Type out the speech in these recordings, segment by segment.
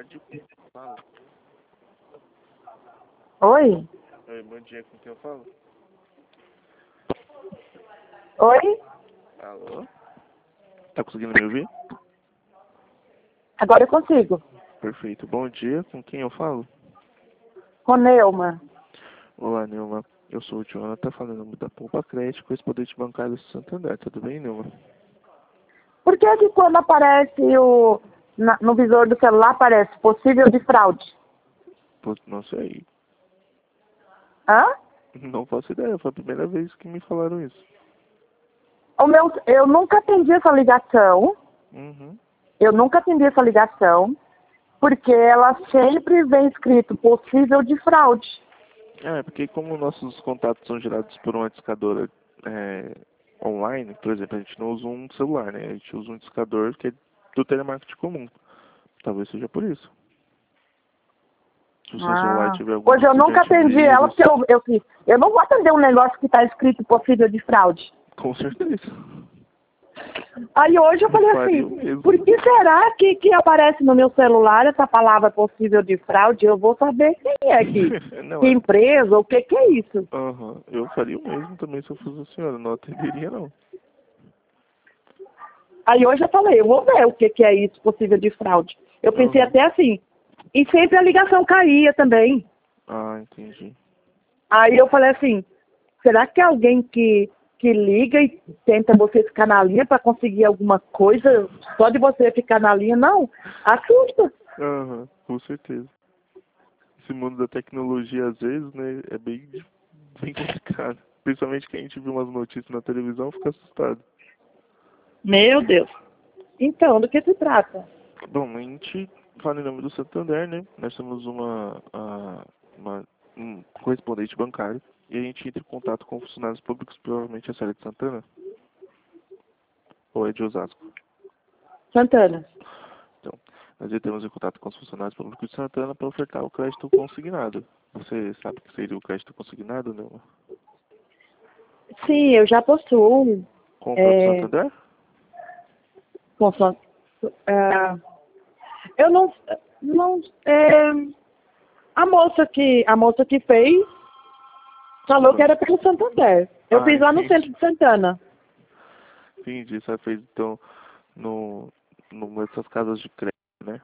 Fala. Oi? Oi, bom dia, com quem eu falo? Oi? Alô? Tá conseguindo me ouvir? Agora eu consigo. Perfeito. Bom dia, com quem eu falo? Roneuma. Olá, Nilma. Eu sou o Jonathan, falando da Poupa Crédito, correspondente bancário do Santander. Tudo bem, Nilma? Por que quando aparece no visor do celular aparece possível de fraude? Pô, não sei. Hã? Não faço ideia, foi a primeira vez que me falaram isso. Eu nunca atendi essa ligação. Uhum. Eu nunca atendi essa ligação, porque ela sempre vem escrito possível de fraude. Porque como nossos contatos são gerados por uma discadora online, por exemplo, a gente não usa um celular, né? A gente usa um discador que é do telemarketing comum. Talvez seja por isso. Se o seu celular tiver algum Pois eu tipo de nunca atendi ela, antivírus, porque eu não vou atender um negócio que está escrito possível de fraude. com certeza. Aí hoje eu falei Faria o assim, mesmo. por que será que aparece no meu celular essa palavra possível de fraude? Eu vou saber quem é Não, que empresa, o que é isso? Eu faria o mesmo também se eu fosse a senhora. Não atenderia, não. Aí hoje eu falei, eu vou ver o que é isso possível de fraude. Eu pensei Aham. até assim, e sempre a ligação caía também. Ah, entendi. Aí eu falei assim, será que é alguém que liga e tenta você ficar na linha para conseguir alguma coisa? Só de você ficar na linha, não? Assusta. Aham, com certeza. Esse mundo da tecnologia, às vezes, né, é bem complicado. Principalmente que a gente viu umas notícias na televisão, fica assustado. Meu Deus. Então, do que se trata? Bom, a gente fala em nome do Santander, né? Nós somos um correspondente bancário e a gente entra em contato com funcionários públicos, provavelmente a Série de Santana ou é de Osasco. Santana. Então, nós entramos em contato com os funcionários públicos de Santana para ofertar o crédito consignado. Você sabe o que seria o crédito consignado, não? Sim, eu já possuo. Compra do É, Santander? consoante- é, eu não a moça que fez falou que era pelo Santander. Eu Ah, fiz lá no entendi. centro de Santana. Entendi. Você fez então no, numa dessas casas de crédito, né?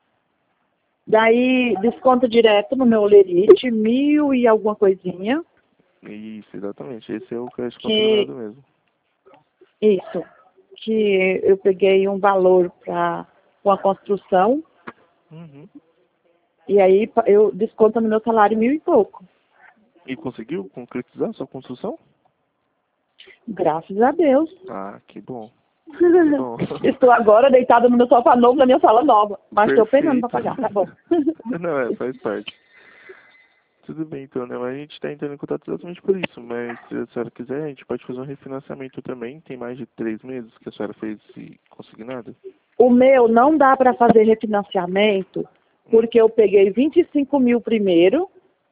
Daí desconto direto no meu olerite, 1.000 e alguma coisinha. Isso, exatamente. Esse é o crédito Que consignado mesmo. isso, que eu peguei um valor para uma construção Uhum. e aí eu desconto no meu salário 1.000 e pouco. E conseguiu concretizar sua construção? Graças a Deus. Ah, que bom. Que bom. Estou agora deitada no meu sofá novo, na minha sala nova. Mas estou penando para Perfeito. pagar, tá bom. Não, faz parte. Tudo bem, então, né? Mas a gente está entrando em contato exatamente por isso. Mas se a senhora quiser, a gente pode fazer um refinanciamento também. Tem mais de 3 meses que a senhora fez esse consignado. O meu não dá para fazer refinanciamento, porque eu peguei 25 mil primeiro.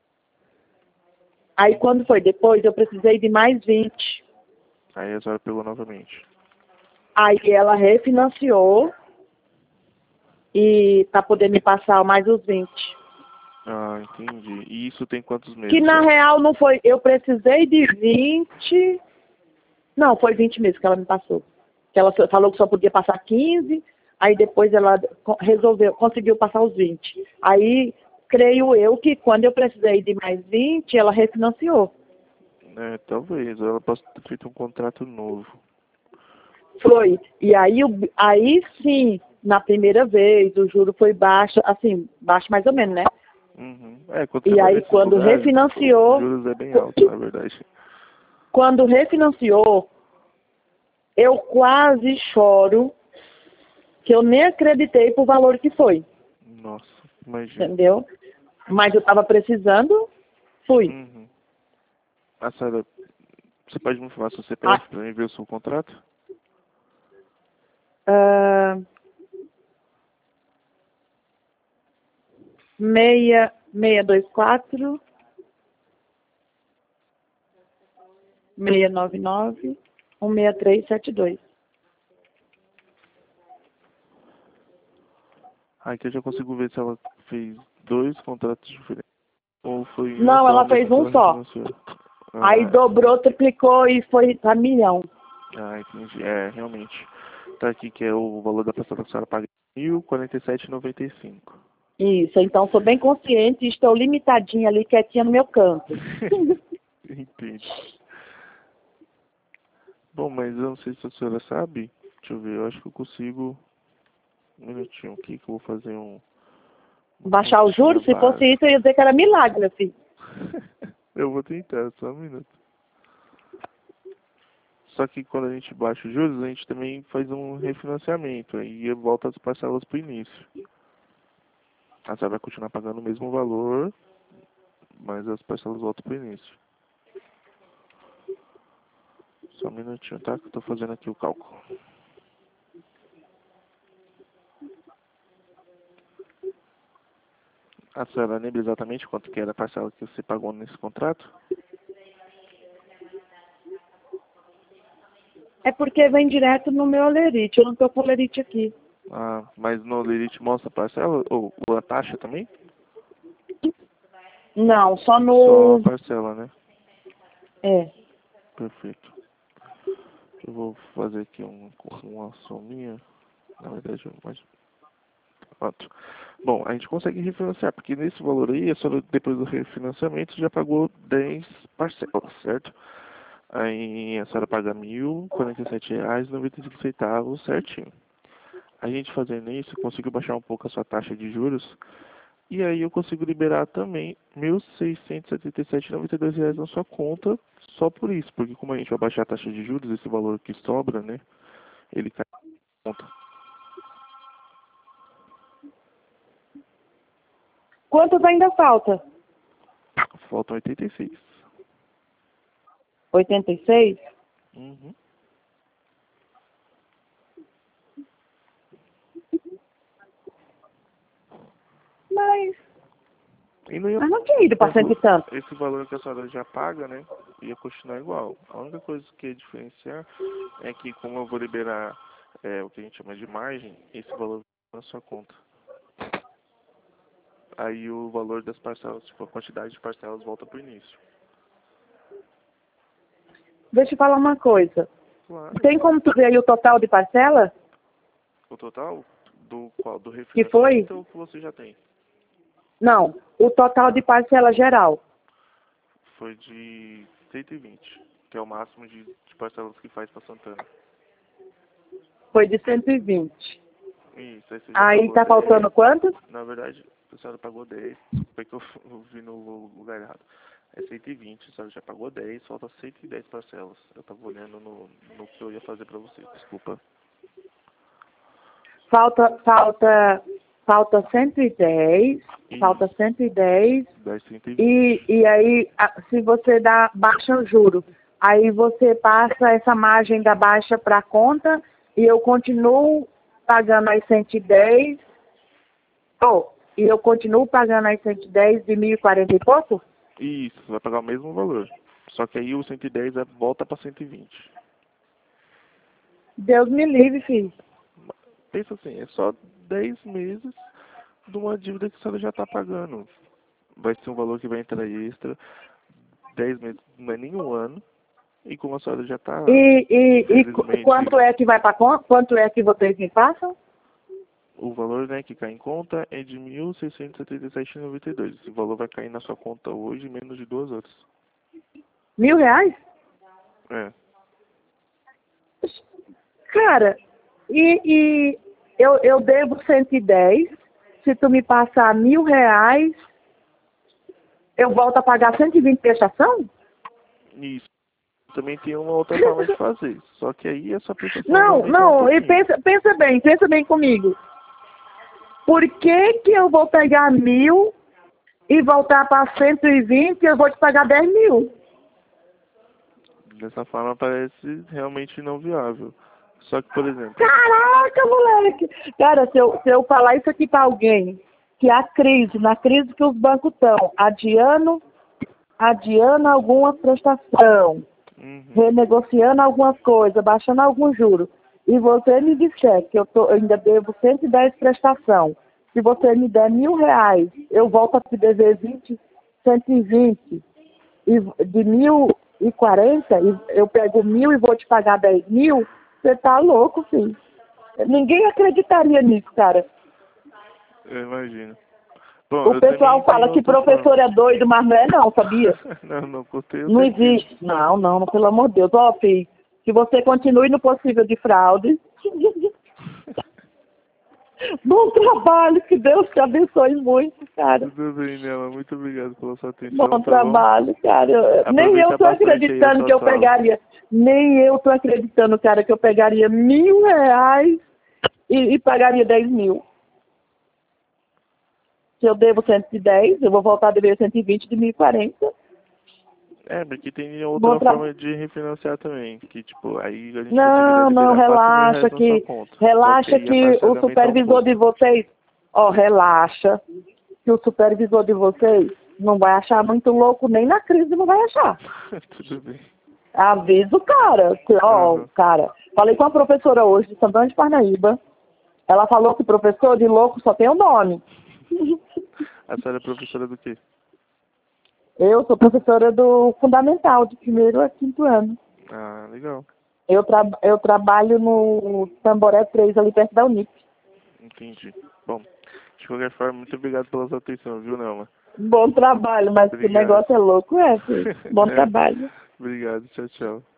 Aí quando foi depois, eu precisei de mais 20. Aí a senhora pegou novamente. Aí ela refinanciou e tá podendo me passar mais os 20. Ah, entendi. E isso tem quantos Que meses na já? real não foi, eu precisei de 20. Não, foi 20 meses que ela me passou. Que ela falou que só podia passar 15, aí depois ela conseguiu passar os 20. Aí, creio eu que quando eu precisei de mais 20, ela refinanciou. Talvez. Ela possa ter feito um contrato novo. Foi. E aí sim, na primeira vez, o juro foi baixo, assim, baixo mais ou menos, né? Uhum. Quando você E vai aí nesses quando lugares, os refinanciou, juros é bem alto, na verdade. quando refinanciou, eu quase choro, que eu nem acreditei pro valor que foi, Nossa, imagina. entendeu? Mas eu tava precisando, fui. Uhum. A senhora, você pode me falar seu Ah, CPF para mim ver o seu contrato? ah, 624 699 16372. Aqui eu já consigo ver se ela fez dois contratos diferentes. Ou foi um Não, só ela mesmo fez que um ela só. refinanciou. Aí dobrou, triplicou e foi pra 1 milhão. Entendi. É, realmente. Tá aqui que é o valor da prestação que a senhora paga R$ 1.047,95. Isso, então sou bem consciente e estou limitadinha ali, quietinha no meu canto. Entendi. Bom, mas eu não sei se a senhora sabe. Deixa eu ver, eu acho que eu consigo. Um minutinho aqui que eu vou fazer uma Baixar os continha juros, se fosse básica. isso, eu ia dizer que era milagre, meu filho. Eu vou tentar, só um minuto. Só que quando a gente baixa os juros, a gente também faz um refinanciamento. Aí volta as parcelas para o início. A senhora vai continuar pagando o mesmo valor, mas as parcelas voltam para o início. Só um minutinho, tá? Que eu tô fazendo aqui o cálculo. A senhora lembra exatamente quanto que era a parcela que você pagou nesse contrato? É porque vem direto no meu olerite, eu não tô com olerite aqui. Ah, mas no Lerite mostra a parcela? Ou a taxa também? Não, só Só a no... parcela, né? É. Perfeito. Eu vou fazer aqui uma sominha. Na verdade, mais. Pronto. Bom, a gente consegue refinanciar, porque nesse valor aí, a senhora, depois do refinanciamento, já pagou 10 parcelas, certo? Aí a senhora paga R$ 1.047,95 certinho. A gente fazendo isso, eu consigo baixar um pouco a sua taxa de juros, e aí eu consigo liberar também R$ 1.677,92 na sua conta, só por isso, porque como a gente vai baixar a taxa de juros, esse valor que sobra, né, ele cai na conta. Quantos ainda falta? Faltam 86. 86? Uhum. Mas E não ia, não tinha ido pra cento e tanto. esse valor que a senhora já paga, né, ia continuar igual. A única coisa que ia diferenciar é que como eu vou liberar o que a gente chama de margem, esse valor na sua conta. Aí o valor das parcelas, tipo, a quantidade de parcelas volta pro início. Deixa eu falar uma coisa. Claro. Tem como tu ver aí o total de parcela? O total do qual? Do Que foi? refinanciamento ou que você já tem? Não, o total de parcela geral. Foi de 120, que é o máximo de parcelas que faz para Santana. Foi de 120. Isso, aí você já Aí pagou tá 10. faltando quanto? Na verdade, a senhora pagou 10. Foi que eu vi no lugar errado. É 120, a senhora já pagou 10, falta 110 parcelas. Eu tava olhando no que eu ia fazer pra você, desculpa. Falta 110. Falta Isso, 110. 10, 120. E aí, se você baixa o juro, aí você passa essa margem da baixa para a conta e eu continuo pagando as 110. E eu continuo pagando as 110 de 1.040 e pouco? Isso, você vai pagar o mesmo valor. Só que aí o 110 volta pra 120. Deus me livre, filho. Pensa assim, é só 10 meses de uma dívida que a senhora já está pagando. Vai ser um valor que vai entrar extra. 10 meses não é nem um ano. E como a senhora já está, Quanto infelizmente, é que vai para conta? Quanto é que vocês me passam? o valor, né, que cai em conta é de R$ 1.677,92. Esse valor vai cair na sua conta hoje em menos de 2 horas. R$ 1.000? É. Cara, eu devo 110. Se tu me passar R$ 1.000, eu volto a pagar 120 prestação? Isso. Também tem uma outra forma de fazer. Só que aí essa prestação vai Não, aumentar um não, e pouquinho. pensa bem comigo. Por que eu vou pegar 1.000 e voltar para 120 e eu vou te pagar 10.000? Dessa forma parece realmente não viável. Só que, por exemplo, Caraca, moleque! Cara, se eu falar isso aqui para alguém, que na crise que os bancos estão, adiando alguma prestação, renegociando alguma coisa, baixando algum juro, e você me disser que eu ainda devo 110 prestação, se você me der R$ 1.000, eu volto a te dever 120, e de 1.040, eu pego 1.000 e vou te pagar 10.000, você tá louco, filho. Ninguém acreditaria nisso, cara. Eu imagino. Bom, O pessoal fala que professor é doido, mas não é não, sabia? Não, contei. Não existe. Não, pelo amor de Deus. Ó, filho, que você continue no possível de fraude. Bom trabalho, que Deus te abençoe muito, cara. Tudo bem, Nela. Muito obrigado pela sua atenção. Bom trabalho, cara. Nem eu tô acreditando que eu pegaria. Nem eu tô acreditando, cara, que eu pegaria R$ 1.000 e pagaria 10.000. Se eu devo 110, eu vou voltar a dever 120 de 1.040. Porque tem outra forma de refinanciar também, que tipo, aí a gente não, relaxa que o supervisor de vocês, relaxa, que o supervisor de vocês não vai achar muito louco, nem na crise não vai achar. Tudo bem. Aviso, cara, cara, falei com a professora hoje de Santana de Parnaíba, ela falou que professor de louco só tem o nome. A senhora é professora do quê? Eu sou professora do Fundamental, de 1º a 5º ano. Ah, legal. Eu trabalho no Tamboré 3, ali perto da Unip. Entendi. Bom, de qualquer forma, muito obrigado pela sua atenção, viu, Nelma? Bom trabalho, mas o negócio é louco, filho. Bom trabalho. Obrigado, tchau, tchau.